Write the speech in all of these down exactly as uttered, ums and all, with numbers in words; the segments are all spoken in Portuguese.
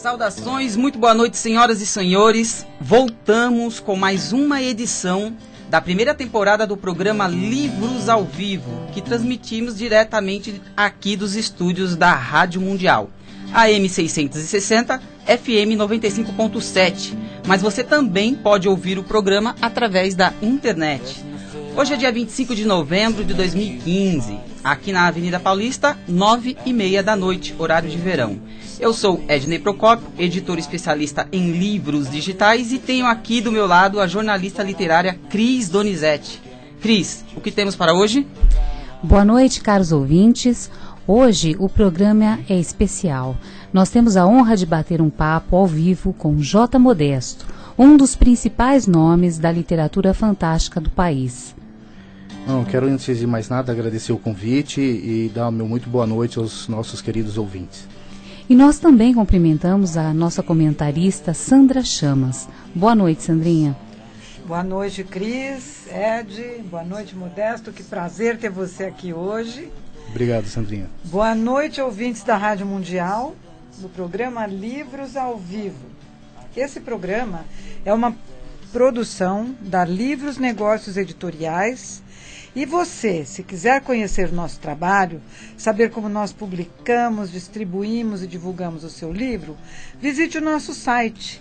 Saudações, muito boa noite, senhoras e senhores. Voltamos com mais uma edição da primeira temporada do programa Livros ao Vivo, que transmitimos diretamente aqui dos estúdios da Rádio Mundial, A M seiscentos e sessenta, F M noventa e cinco ponto sete. Mas você também pode ouvir o programa através da internet. Hoje é dia vinte e cinco de novembro de dois mil e quinze, aqui na Avenida Paulista, nove e meia da noite, horário de verão. Eu sou Ednei Procópio, editor especialista em livros digitais, e tenho aqui do meu lado a jornalista literária Cris Donizete. Cris, o que temos para hoje? Boa noite, caros ouvintes. Hoje o programa é especial. Nós temos a honra de bater um papo ao vivo com J. Modesto, um dos principais nomes da literatura fantástica do país. Não, quero, antes de mais nada, agradecer o convite e dar meu muito boa noite aos nossos queridos ouvintes. E nós também cumprimentamos a nossa comentarista Sandra Chamas. Boa noite, Sandrinha. Boa noite, Cris, Ed, boa noite, Modesto, que prazer ter você aqui hoje. Obrigado, Sandrinha. Boa noite, ouvintes da Rádio Mundial, do programa Livros ao Vivo. Esse programa é uma produção da Livros Negócios Editoriais. E você, se quiser conhecer o nosso trabalho, saber como nós publicamos, distribuímos e divulgamos o seu livro, visite o nosso site,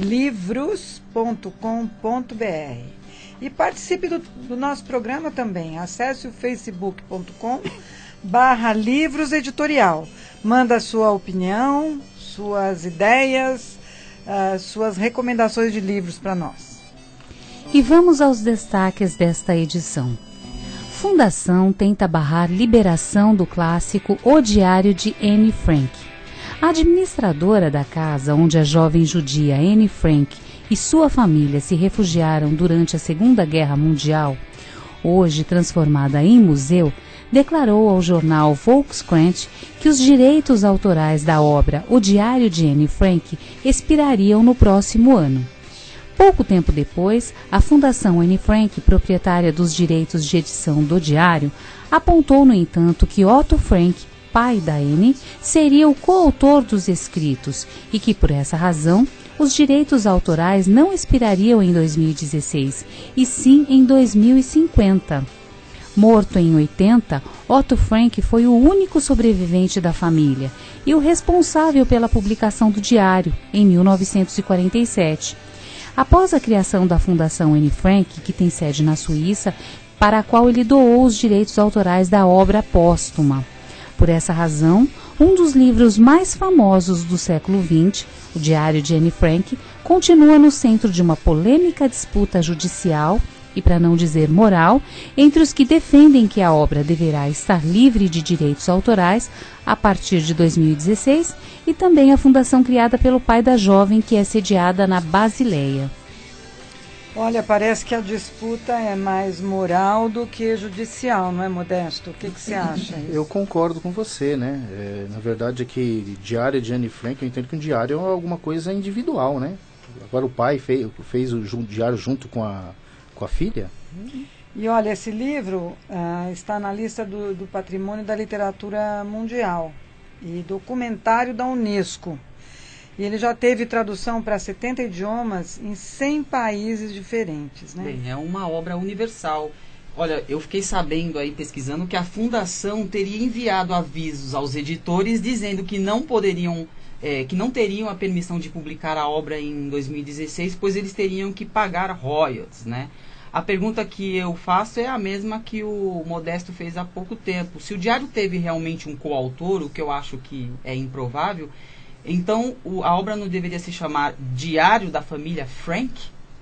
livros ponto com ponto b r. E participe do, do nosso programa também. Acesse o facebook ponto com barra livros editorial. Manda a sua opinião, suas ideias, uh, suas recomendações de livros para nós. E vamos aos destaques desta edição. Fundação tenta barrar liberação do clássico O Diário de Anne Frank. A administradora da casa onde a jovem judia Anne Frank e sua família se refugiaram durante a Segunda Guerra Mundial, hoje transformada em museu, declarou ao jornal Volkskrant que os direitos autorais da obra O Diário de Anne Frank expirariam no próximo ano. Pouco tempo depois, a Fundação Anne Frank, proprietária dos direitos de edição do diário, apontou, no entanto, que Otto Frank, pai da Anne, seria o coautor dos escritos e que, por essa razão, os direitos autorais não expirariam em dois mil e dezesseis, e sim em dois mil e cinquenta. Morto em oitenta, Otto Frank foi o único sobrevivente da família e o responsável pela publicação do diário, em mil novecentos e quarenta e sete. Após a criação da Fundação Anne Frank, que tem sede na Suíça, para a qual ele doou os direitos autorais da obra póstuma. Por essa razão, um dos livros mais famosos do século vinte, O Diário de Anne Frank, continua no centro de uma polêmica disputa judicial, e para não dizer moral, entre os que defendem que a obra deverá estar livre de direitos autorais a partir de dois mil e dezesseis, e também a fundação criada pelo pai da jovem, que é sediada na Basileia. Olha, parece que a disputa é mais moral do que judicial, não é, Modesto? O que, que você acha? Eu concordo com você, né? É, na verdade, é que Diário de Anne Frank, eu entendo que um diário é alguma coisa individual, né? Agora o pai fez, fez o diário junto com a com a filha? E olha, esse livro uh, está na lista do, do Patrimônio da Literatura Mundial e documentário da Unesco. E ele já teve tradução para setenta idiomas em cem países diferentes, né? Bem, é uma obra universal. Olha, eu fiquei sabendo aí, pesquisando, que a Fundação teria enviado avisos aos editores dizendo que não poderiam, é, que não teriam a permissão de publicar a obra em dois mil e dezesseis, pois eles teriam que pagar royalties, né? A pergunta que eu faço é a mesma que o Modesto fez há pouco tempo. Se o diário teve realmente um coautor, o que eu acho que é improvável, então o, a obra não deveria se chamar Diário da Família Frank?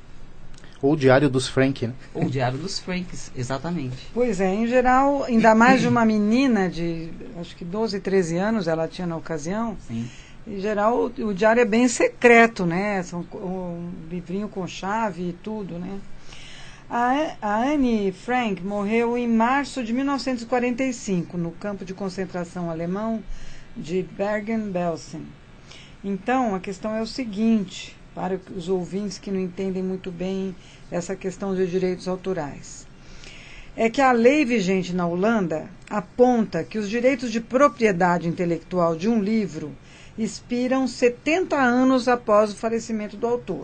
Ou Diário dos Frank, né? Ou Diário dos Franks, exatamente. Pois é, em geral, ainda mais de uma menina de, acho que doze, treze anos ela tinha na ocasião. Sim. Em geral, o, o diário é bem secreto, né? São, um livrinho com chave e tudo, né? A, a Anne Frank morreu em março de mil novecentos e quarenta e cinco, no campo de concentração alemão de Bergen-Belsen. Então, a questão é o seguinte, para os ouvintes que não entendem muito bem essa questão de direitos autorais. É que a lei vigente na Holanda aponta que os direitos de propriedade intelectual de um livro expiram setenta anos após o falecimento do autor.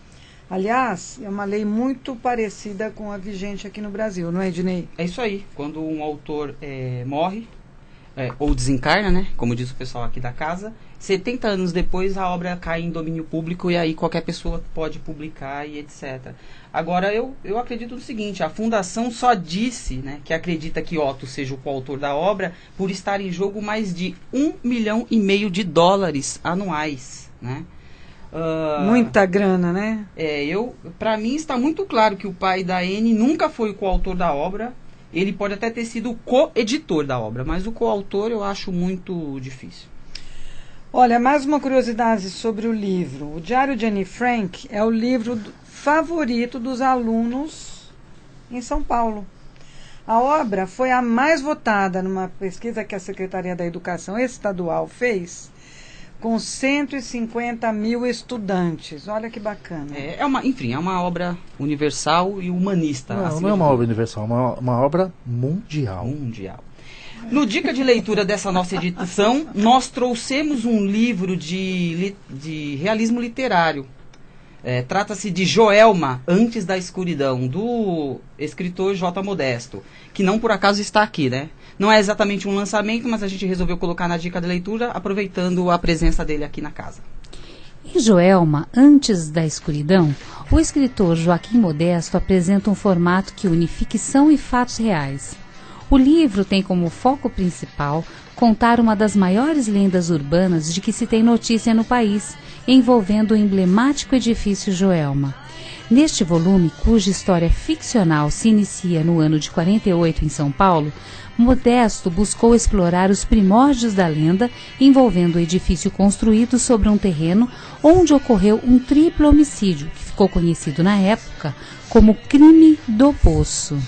Aliás, é uma lei muito parecida com a vigente aqui no Brasil, não é, Ednei? É isso aí. Quando um autor é, morre, é, ou desencarna, né? Como diz o pessoal aqui da casa, setenta anos depois a obra cai em domínio público e aí qualquer pessoa pode publicar e etcétera. Agora, eu, eu acredito no seguinte, a Fundação só disse, né, que acredita que Otto seja o coautor da obra por estar em jogo mais de um milhão e meio de dólares anuais, né? Uh, Muita grana, né? É, eu, pra mim está muito claro que o pai da Anne nunca foi o coautor da obra. Ele pode até ter sido o co-editor da obra, mas o coautor eu acho muito difícil. Olha, mais uma curiosidade sobre o livro. O Diário de Anne Frank é o livro favorito dos alunos em São Paulo. A obra foi a mais votada numa pesquisa que a Secretaria da Educação Estadual fez, com cento e cinquenta mil estudantes. Olha que bacana. É, é uma, enfim, é uma obra universal e humanista. Não, assim não é uma obra universal, é uma, uma obra mundial. Mundial. No Dica de Leitura dessa nossa edição, nós trouxemos um livro de, de realismo literário. É, trata-se de Joelma, Antes da Escuridão, do escritor J. Modesto, que não por acaso está aqui, né? Não é exatamente um lançamento, mas a gente resolveu colocar na dica de leitura, aproveitando a presença dele aqui na casa. Em Joelma, Antes da Escuridão, o escritor Joaquim Modesto apresenta um formato que une ficção e fatos reais. O livro tem como foco principal contar uma das maiores lendas urbanas de que se tem notícia no país, envolvendo o emblemático edifício Joelma. Neste volume, cuja história ficcional se inicia no ano de quarenta e oito em São Paulo, Modesto buscou explorar os primórdios da lenda envolvendo o edifício construído sobre um terreno onde ocorreu um triplo homicídio, que ficou conhecido na época como Crime do Poço.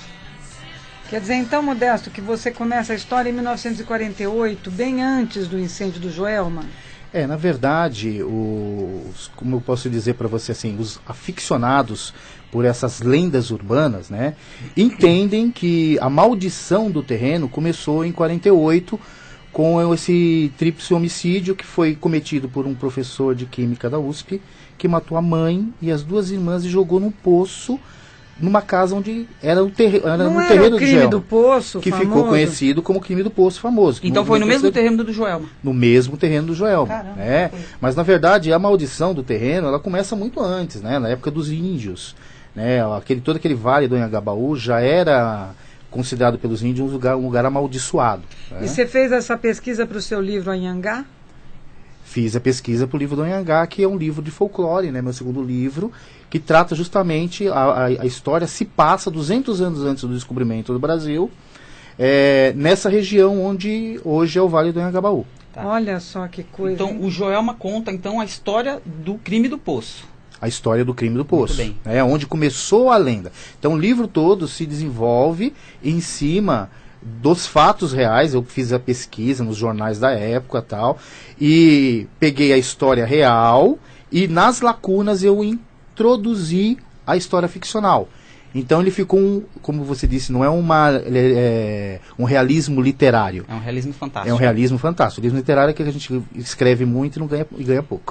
Quer dizer, então, Modesto, que você começa a história em mil novecentos e quarenta e oito, bem antes do incêndio do Joelma? É, na verdade, os, como eu posso dizer para você assim, os aficionados por essas lendas urbanas, né, entendem que a maldição do terreno começou em quarenta e oito com esse tríplice homicídio que foi cometido por um professor de química da U S P que matou a mãe e as duas irmãs e jogou num poço numa casa onde era o terreno, era Não no era terreno o crime do Joelma, do Poço, que famoso? ficou conhecido como crime do Poço famoso. Então foi no mesmo terreno do Joelma? No mesmo terreno do Joelma. Caramba, né? foi. Mas na verdade a maldição do terreno ela começa muito antes, né? Na época dos índios. Né? Aquele, todo aquele vale do Anhangabaú já era considerado pelos índios um lugar, um lugar amaldiçoado. Né? E você fez essa pesquisa para o seu livro Anhangá? Fiz a pesquisa para o livro do Anhangá, que é um livro de folclore, né? Meu segundo livro, que trata justamente, a, a, a história se passa duzentos anos antes do descobrimento do Brasil, é, nessa região onde hoje é o Vale do Anhangabaú. Tá. Olha só que coisa. Então, hein? o Joelma conta então a história do crime do Poço. A história do crime do Poço. Muito bem. É onde começou a lenda. Então o livro todo se desenvolve em cima dos fatos reais. Eu fiz a pesquisa nos jornais da época e tal, e peguei a história real e nas lacunas eu introduzi a história ficcional. Então ele ficou, um, como você disse, não é, uma, ele é, é um realismo literário. É um realismo fantástico. É um realismo fantástico. O realismo literário é que a gente escreve muito e não ganha, e ganha pouco.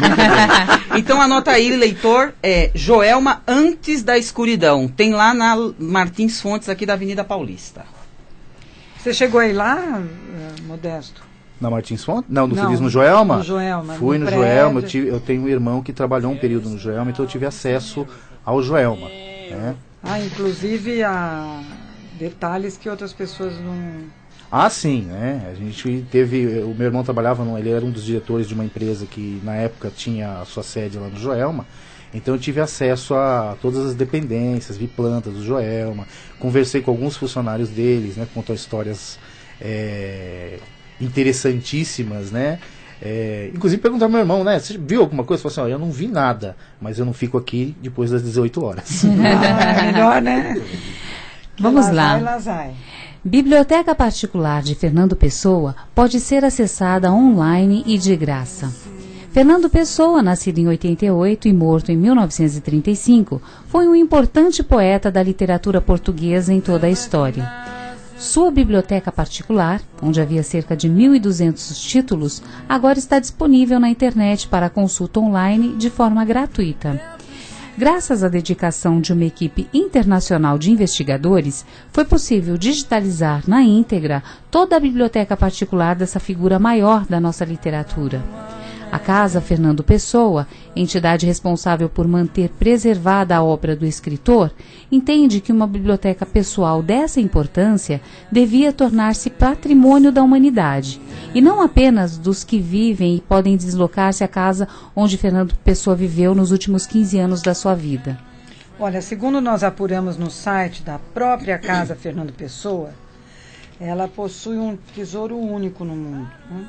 Então anota aí, leitor, é Joelma Antes da Escuridão. Tem lá na Martins Fontes, aqui da Avenida Paulista. Você chegou aí lá, eh, Modesto? Na Martins Fontes? Não, no Não, Feliz no Joelma? no Joelma, Fui no no, prédio. Joelma. Eu, tive, eu tenho um irmão que trabalhou um período no Joelma, então eu tive acesso ao Joelma. Né? Ah, inclusive a detalhes que outras pessoas não... Ah, sim, né? A gente teve... O meu irmão trabalhava, no, ele era um dos diretores de uma empresa que na época tinha a sua sede lá no Joelma. Então eu tive acesso a todas as dependências, vi plantas do Joelma, conversei com alguns funcionários deles, né? Contou histórias é, interessantíssimas, né? É, inclusive perguntar ao meu irmão, né? Você viu alguma coisa? Ele falou assim, ó, eu não vi nada, mas eu não fico aqui depois das dezoito horas. Ah, é melhor, né? Vamos Lá lá. vai, lá vai. Biblioteca Particular de Fernando Pessoa pode ser acessada online e de graça. Fernando Pessoa, nascido em oitenta e oito e morto em mil novecentos e trinta e cinco, foi um importante poeta da literatura portuguesa em toda a história. Sua biblioteca particular, onde havia cerca de mil e duzentos títulos, agora está disponível na internet para consulta online de forma gratuita. Graças à dedicação de uma equipe internacional de investigadores, foi possível digitalizar na íntegra toda a biblioteca particular dessa figura maior da nossa literatura. A Casa Fernando Pessoa, entidade responsável por manter preservada a obra do escritor, entende que uma biblioteca pessoal dessa importância devia tornar-se patrimônio da humanidade, e não apenas dos que vivem e podem deslocar-se à casa onde Fernando Pessoa viveu nos últimos quinze anos da sua vida. Olha, segundo nós apuramos no site da própria Casa Fernando Pessoa, ela possui um tesouro único no mundo, né?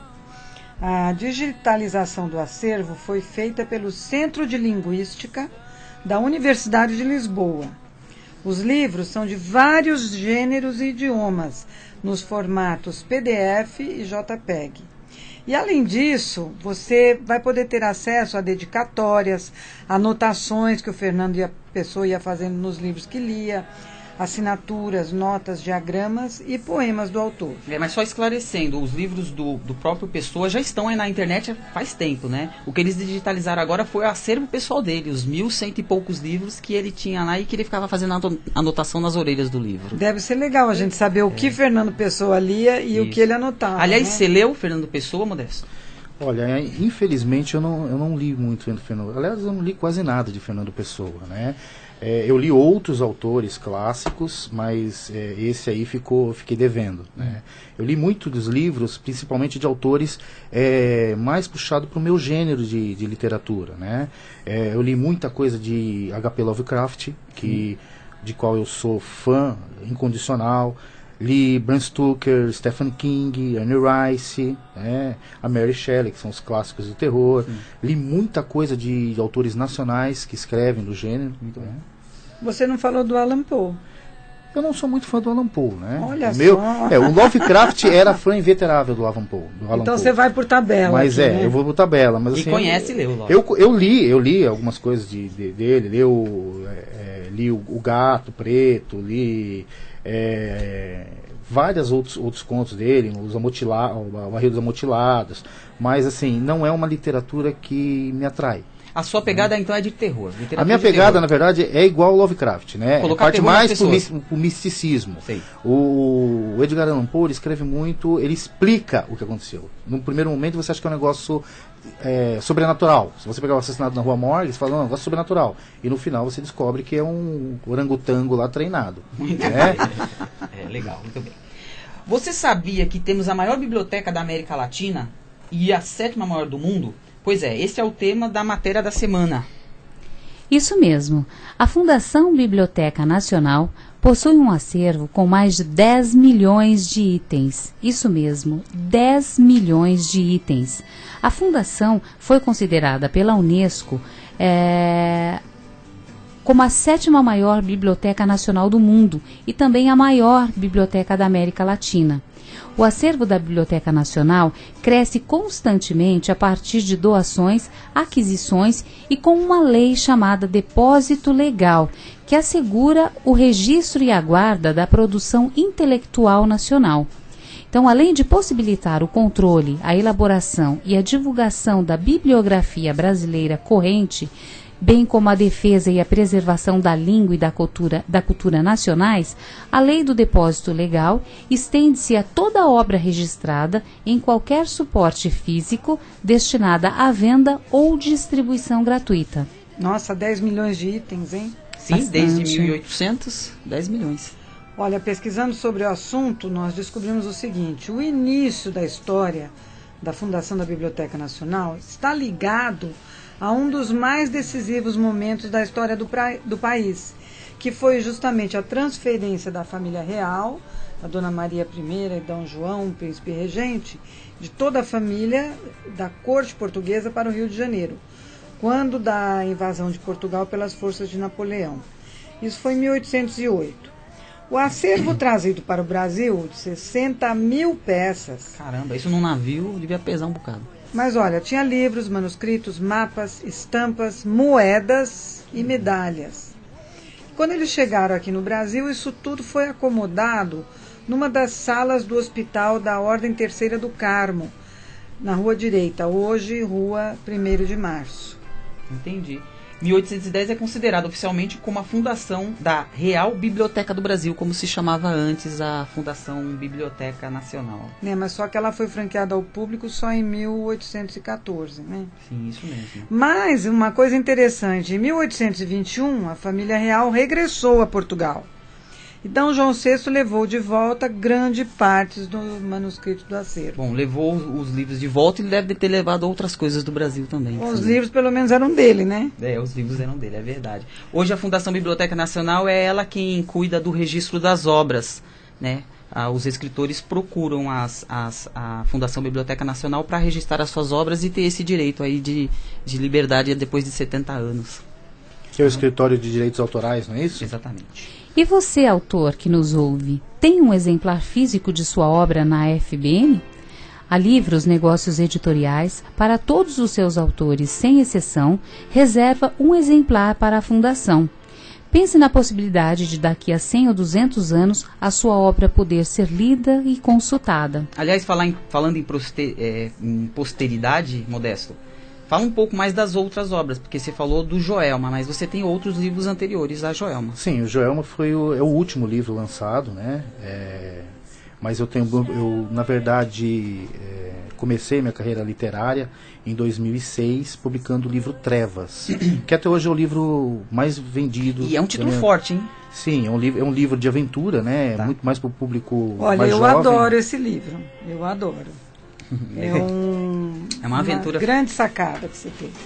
A digitalização do acervo foi feita pelo Centro de Linguística da Universidade de Lisboa. Os livros são de vários gêneros e idiomas, nos formatos P D F e JPEG. E, além disso, você vai poder ter acesso a dedicatórias, anotações que o Fernando Pessoa ia fazendo nos livros que lia, assinaturas, notas, diagramas e poemas do autor. É, mas só esclarecendo, os livros do, do próprio Pessoa já estão aí na internet faz tempo, né? O que eles digitalizaram agora foi o acervo pessoal dele, os mil cento e poucos livros que ele tinha lá e que ele ficava fazendo anotação nas orelhas do livro. Deve ser legal a gente saber o é. que Fernando Pessoa lia e Isso. o que ele anotava. Aliás, né? Você leu Fernando Pessoa, Modesto? Olha, infelizmente eu não, eu não li muito Fernando. Aliás, eu não li quase nada de Fernando Pessoa, né? É, eu li outros autores clássicos, mas é, esse aí ficou, fiquei devendo, né? Eu li muito dos livros, principalmente de autores é, mais puxados para o meu gênero de, de literatura, né? É, eu li muita coisa de H P Lovecraft, que, de qual eu sou fã incondicional. Li Bram Stoker, Stephen King, Anne Rice, né, a Mary Shelley, que são os clássicos do terror. Sim. Li muita coisa de, de autores nacionais que escrevem do gênero. Muito bem. Você não falou do Allan Poe. Eu não sou muito fã do Allan Poe, né? Olha o meu, só. É, o Lovecraft era fã inveterável do Allan Poe. Do Allan então Poe. Você vai por tabela. Mas aqui, é, né? eu vou por tabela. Mas, e assim, conhece eu, e leu. Eu, eu li, eu li algumas coisas de, de, dele. Li, o, é, li o, o Gato Preto, li é, vários outros, outros contos dele, os amotila, o Barril dos Amotilados. Mas assim, não é uma literatura que me atrai. A sua pegada, então, é de terror. A minha pegada, terror. na verdade, é igual ao Lovecraft, né? Colocar parte mais pro o misticismo. O, o Edgar Allan Poe escreve muito, ele explica o que aconteceu. No primeiro momento você acha que é um negócio é, sobrenatural. Se você pegar o assassinato na Rua Morgue, você fala, não, é um negócio sobrenatural. E no final você descobre que é um orangotango lá treinado. Muito né? bem. É, legal, muito bem. Você sabia que temos a maior biblioteca da América Latina e a sétima maior do mundo? Pois é, esse é o tema da matéria da semana. Isso mesmo. A Fundação Biblioteca Nacional possui um acervo com mais de dez milhões de itens. Isso mesmo, dez milhões de itens. A Fundação foi considerada pela Unesco é, como a sétima maior biblioteca nacional do mundo e também a maior biblioteca da América Latina. O acervo da Biblioteca Nacional cresce constantemente a partir de doações, aquisições e com uma lei chamada Depósito Legal, que assegura o registro e a guarda da produção intelectual nacional. Então, além de possibilitar o controle, a elaboração e a divulgação da bibliografia brasileira corrente, bem como a defesa e a preservação da língua e da cultura, da cultura nacionais, a Lei do Depósito Legal estende-se a toda obra registrada em qualquer suporte físico destinada à venda ou distribuição gratuita. Nossa, dez milhões de itens, hein? Sim, Bastante. Desde mil e oitocentos, dez milhões. Olha, pesquisando sobre o assunto, nós descobrimos o seguinte: o início da história da Fundação da Biblioteca Nacional está ligado a um dos mais decisivos momentos da história do, pra, do país, que foi justamente a transferência da família real, a Dona Maria I e Dom João, o príncipe regente, de toda a família da corte portuguesa para o Rio de Janeiro, quando da invasão de Portugal pelas forças de Napoleão. Isso foi em mil oitocentos e oito. O acervo trazido para o Brasil, de sessenta mil peças... Caramba, isso num navio devia pesar um bocado. Mas olha, tinha livros, manuscritos, mapas, estampas, moedas e medalhas. Quando eles chegaram aqui no Brasil, isso tudo foi acomodado numa das salas do Hospital da Ordem Terceira do Carmo, na Rua Direita, hoje Rua primeiro de Março. Entendi. mil oitocentos e dez é considerado oficialmente como a fundação da Real Biblioteca do Brasil, como se chamava antes a Fundação Biblioteca Nacional. Né, mas só que ela foi franqueada ao público só em mil oitocentos e quatorze, né? Sim, isso mesmo. Mas uma coisa interessante, em mil oitocentos e vinte e um a família real regressou a Portugal. Então João sexto levou de volta grande parte do manuscrito do acervo. Bom, levou os livros de volta e ele deve ter levado outras coisas do Brasil também. Os livros pelo menos eram dele, né? É, os livros eram dele, é verdade. Hoje a Fundação Biblioteca Nacional é ela quem cuida do registro das obras, né? Ah, os escritores procuram as, as, a Fundação Biblioteca Nacional para registrar as suas obras e ter esse direito aí de, de liberdade depois de setenta anos. Que é o Escritório de Direitos Autorais, não é isso? Exatamente. E você, autor que nos ouve, tem um exemplar físico de sua obra na F B N? A Livros Negócios Editoriais, para todos os seus autores, sem exceção, reserva um exemplar para a Fundação. Pense na possibilidade de daqui a cem ou duzentos anos a sua obra poder ser lida e consultada. Aliás, falar em, falando em, proste, é, em posteridade, Modesto, fala um pouco mais das outras obras, porque você falou do Joelma, mas você tem outros livros anteriores à Joelma. Sim, o Joelma foi o, é o último livro lançado, né? É, mas eu tenho, eu na verdade é, comecei minha carreira literária em dois mil e seis publicando o livro Trevas, que até hoje é o livro mais vendido. E é um título minha... forte, hein? Sim, é um livro, é um livro de aventura, né? Tá. Muito mais para o público Olha, mais eu jovem. adoro esse livro, eu adoro. É, um, é uma aventura, uma grande sacada que você tem.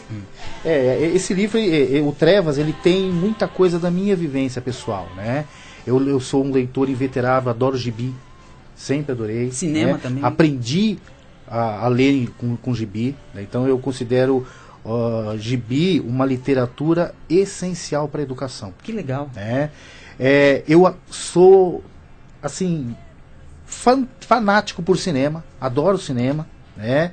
É, esse livro, é, é, o Trevas, ele tem muita coisa da minha vivência pessoal, né? Eu, eu sou um leitor inveterável, adoro gibi, sempre adorei. Cinema né? também. Aprendi a, a ler com, com gibi, né? Então eu considero uh, gibi uma literatura essencial para a educação. Que legal. Né? É, eu sou, assim... Fan, fanático por cinema, adoro cinema, né?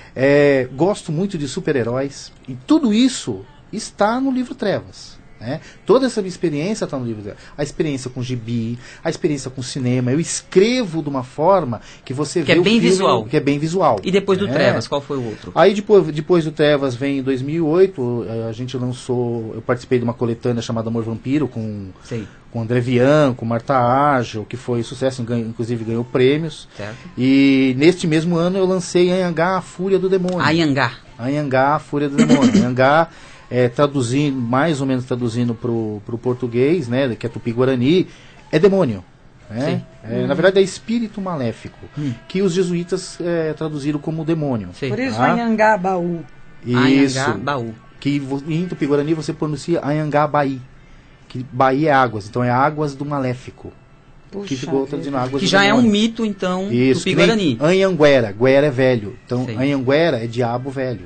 É, gosto muito de super-heróis e tudo isso está no livro Trevas, né? Toda essa minha experiência está no livro Trevas. A experiência com gibi, a experiência com cinema. Eu escrevo de uma forma que você que vê é bem o filme, visual. que é bem visual. E depois do né? Trevas, qual foi o outro? Aí depois, depois do Trevas vem em dois mil e oito, a gente lançou, eu participei de uma coletânea chamada Amor Vampiro com Sei. com André Vian, com Marta Ágil, que foi sucesso, inclusive ganhou prêmios. Certo. E neste mesmo ano eu lancei Anhangá, a Fúria do Demônio. Anhangá. Anhangá, a Fúria do Demônio. Anhangá, é, traduzindo, mais ou menos traduzindo para o português, né, que é Tupi-Guarani, é demônio. Né? É, hum. Na verdade é espírito maléfico, hum. que os jesuítas é, traduziram como demônio. Sei. Por isso tá? Anhangabaú. Isso. Anhangabaú. Que em Tupi-Guarani você pronuncia Anhangabaí. Que Bahia é águas, então é águas do maléfico. Puxa Que ficou traduzindo águas Que do já é um demônio. mito, então, Isso, do Tupi-Guarani. Anhanguera, Guera é velho. Então, Sim. Anhanguera é diabo velho.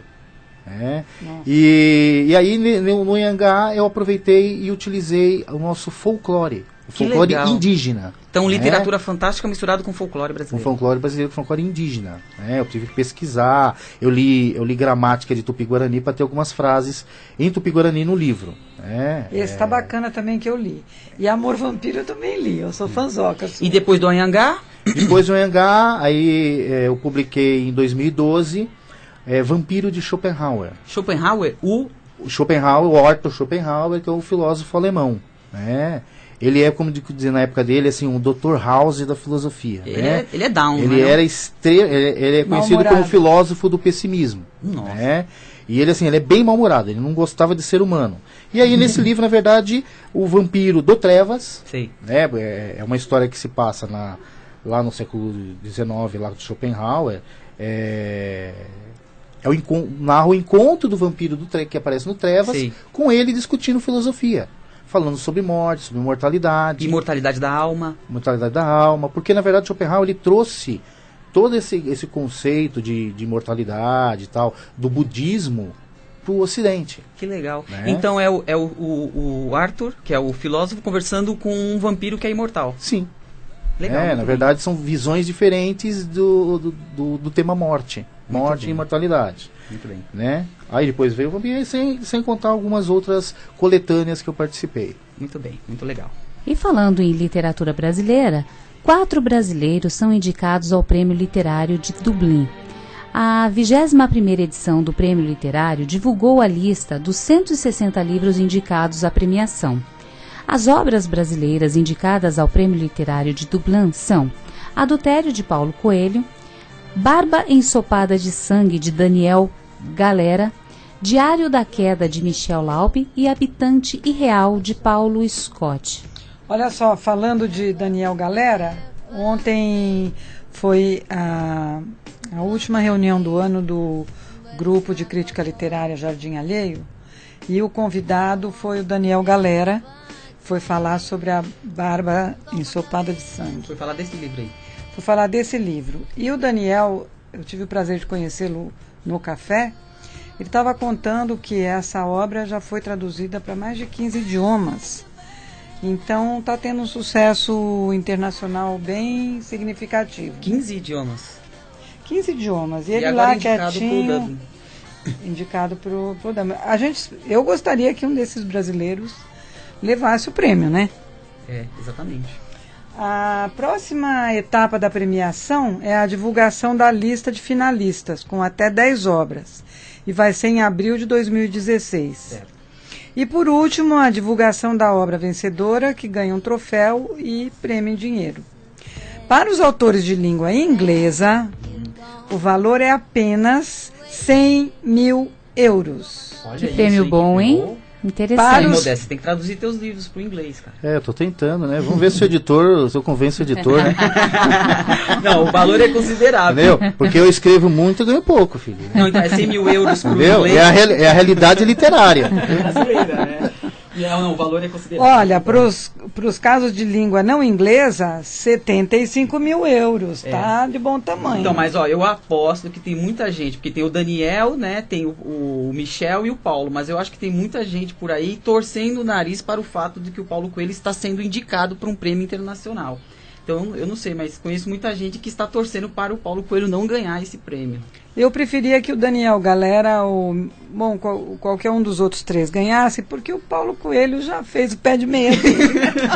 Né? Nossa. E, e aí, no, no Anhangá, eu aproveitei e utilizei o nosso folclore. O Que folclore legal. indígena. Então, né? literatura fantástica misturada com folclore Com brasileiro. folclore brasileiro, com folclore indígena. Né? Eu tive que pesquisar, eu li, eu li gramática de Tupi-Guarani para ter algumas frases em Tupi-Guarani no livro. Né? Esse é... tá bacana também que eu li. E Amor Vampiro eu também li, eu sou fanzoca. Sua. E depois do Anhangá? Depois do Anhangá, aí é, eu publiquei em dois mil e doze é, Vampiro de Schopenhauer. Schopenhauer, o... O Schopenhauer, o Arthur Schopenhauer, que é um filósofo alemão. Né? Ele é, como dizer na época dele, assim, um doutor House da filosofia. Ele, né? é, ele é down, Ele, não é? era estre... ele, ele é conhecido Mal-humorado. como filósofo do pessimismo. Nossa. Né? E ele, assim, ele é bem mal-humorado, ele não gostava de ser humano. E aí, nesse livro, na verdade, o vampiro do Trevas, Sei. né? é, é uma história que se passa na, lá no século dezenove, lá de Schopenhauer, é, é o encon... narra o encontro do vampiro do tre... que aparece no Trevas, Sei. com ele discutindo filosofia. Falando sobre morte, sobre mortalidade. Imortalidade da alma. Mortalidade da alma. Porque, na verdade, Schopenhauer ele trouxe todo esse, esse conceito de, de imortalidade e tal, do budismo, para o Ocidente. Que legal. Né? Então é, o, é o, o, o Arthur, que é o filósofo, conversando com um vampiro que é imortal. Sim. Legal. É, muito na bem. verdade, são visões diferentes do, do, do, do tema morte. Muito Morte bem. e imortalidade. Muito bem. Né? Aí depois veio o vampiro, sem, sem contar algumas outras coletâneas que eu participei. Muito bem. Muito legal. E falando em literatura brasileira, quatro brasileiros são indicados ao Prêmio Literário de Dublin. A vigésima primeira edição do Prêmio Literário divulgou a lista dos cento e sessenta livros indicados à premiação. As obras brasileiras indicadas ao Prêmio Literário de Dublin são Adultério, de Paulo Coelho, Barba Ensopada de Sangue, de Daniel Galera, Diário da Queda, de Michel Laube e Habitante Irreal, de Paulo Scott. Olha só, falando de Daniel Galera, ontem foi a, a última reunião do ano do Grupo de Crítica Literária Jardim Alheio, e o convidado foi o Daniel Galera, foi falar sobre a Barba Ensopada de Sangue. Foi falar desse livro aí. Foi falar desse livro. E o Daniel, eu tive o prazer de conhecê-lo no café, ele estava contando que essa obra já foi traduzida para mais de quinze idiomas. Então está tendo um sucesso internacional bem significativo. quinze idiomas. quinze idiomas. E, E ele agora lá indicado quietinho. pro Dublin. Indicado para o Dublin. A gente, eu gostaria que um desses brasileiros levasse o prêmio, né? É, exatamente. A próxima etapa da premiação é a divulgação da lista de finalistas, com até dez obras. E vai ser em abril de dois mil e dezesseis. Certo. E por último, a divulgação da obra vencedora, que ganha um troféu e prêmio em dinheiro. Para os autores de língua inglesa, o valor é apenas cem mil euros. Olha Que isso prêmio aí, bom, que hein? pegou. Interessante. Para Aí, os- Modesto, você tem que traduzir teus livros pro inglês, cara. É, eu tô tentando, né? Vamos ver se o editor, se eu convenço o editor, né? Não, o valor é considerável. Entendeu? Porque eu escrevo muito e ganho pouco, filho. Não, então é cem mil euros pro Entendeu? inglês. É a, real- é a realidade literária. brasileira, né? E, não, o valor é considerável. Olha, para os casos de língua não inglesa, setenta e cinco mil euros, tá? De bom tamanho. Então, mas ó, eu aposto que tem muita gente, porque tem o Daniel, né, tem o, o Michel e o Paulo, mas eu acho que tem muita gente por aí torcendo o nariz para o fato de que o Paulo Coelho está sendo indicado para um prêmio internacional. Então, eu não sei, mas conheço muita gente que está torcendo para o Paulo Coelho não ganhar esse prêmio. Eu preferia que o Daniel Galera, ou bom, qual, qualquer um dos outros três ganhasse, porque o Paulo Coelho já fez o pé de meia dele.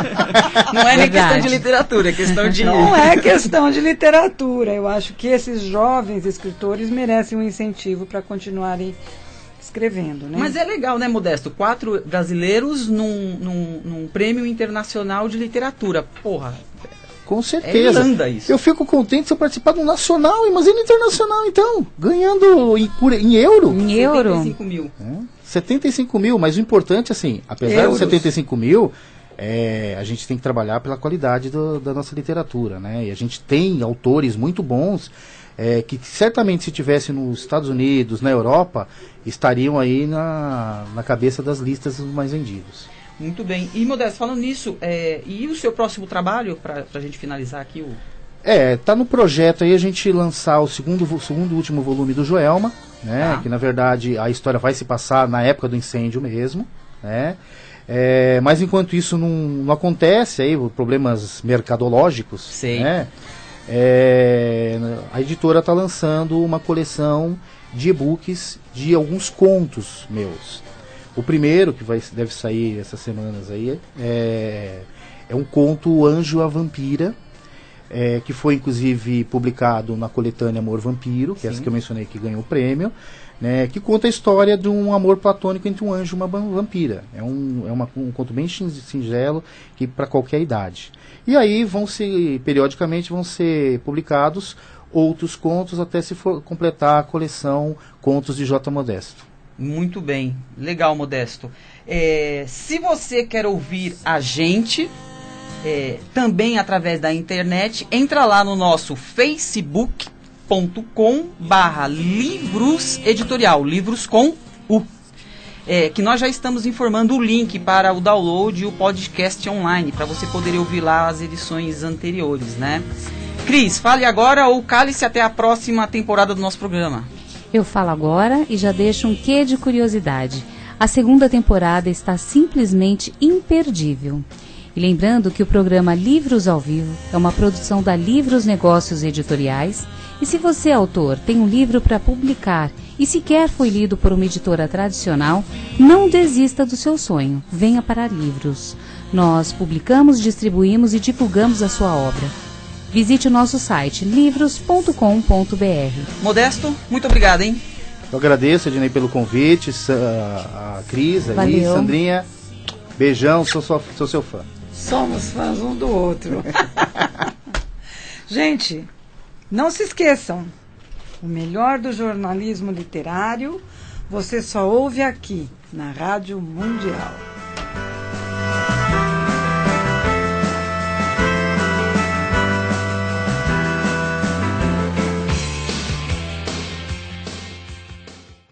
Não é nem Verdade. questão de literatura, é questão de... Não é questão de literatura. Eu acho que esses jovens escritores merecem um incentivo para continuarem escrevendo, né? Mas é legal, né, Modesto? Quatro brasileiros num, num, num prêmio internacional de literatura. Porra, Com é certeza. Irlanda isso. Eu fico contente se eu participar do nacional, mas e no internacional então? Ganhando em, por- em euro? Em euro? setenta e cinco mil. É, setenta e cinco mil, mas o importante, assim, apesar Euros. de setenta e cinco mil, é, a gente tem que trabalhar pela qualidade do- da nossa literatura, né? E a gente tem autores muito bons, é, que certamente se tivesse nos Estados Unidos, na Europa, estariam aí na, na cabeça das listas dos mais vendidos. Muito bem. E, Modesto, falando nisso, é, e o seu próximo trabalho, para a gente finalizar aqui o... É, tá no projeto aí a gente lançar o segundo, vo- segundo e último volume do Joelma, né? Tá. Que na verdade a história vai se passar na época do incêndio mesmo, né? É, mas enquanto isso não, não acontece, aí problemas mercadológicos, Sei. né? É, a editora está lançando uma coleção de e-books de alguns contos meus. O primeiro, que vai, deve sair essas semanas aí, é, é um conto O Anjo e a Vampira, é, que foi inclusive publicado na coletânea Amor Vampiro, que é essa Sim. que eu mencionei que ganhou o prêmio, né, que conta a história de um amor platônico entre um anjo e uma ban- vampira. É um, é uma, um conto bem sin- singelo, que para qualquer idade. E aí vão ser, periodicamente, vão ser publicados outros contos até se for completar a coleção Contos de J. Modesto. Muito bem. Legal, Modesto. É, se você quer ouvir a gente, é, também através da internet, entra lá no nosso facebook ponto com barra livros editorial, livros com U. É, que nós já estamos informando o link para o download e o podcast online, para você poder ouvir lá as edições anteriores, né? Cris, fale agora ou cale-se até a próxima temporada do nosso programa. Eu falo agora e já deixo um quê de curiosidade. A segunda temporada está simplesmente imperdível. E lembrando que o programa Livros ao Vivo é uma produção da Livros Negócios Editoriais. E se você, autor, tem um livro para publicar e sequer foi lido por uma editora tradicional, não desista do seu sonho. Venha para Livros. Nós publicamos, distribuímos e divulgamos a sua obra. Visite o nosso site livros ponto com ponto b r. Modesto, muito obrigado, hein? Eu agradeço, Ednei, pelo convite, a, a Cris, aí, Valeu. Sandrinha, beijão, sou, sou, sou seu fã. Somos fãs um do outro. Gente, não se esqueçam, o melhor do jornalismo literário você só ouve aqui, na Rádio Mundial.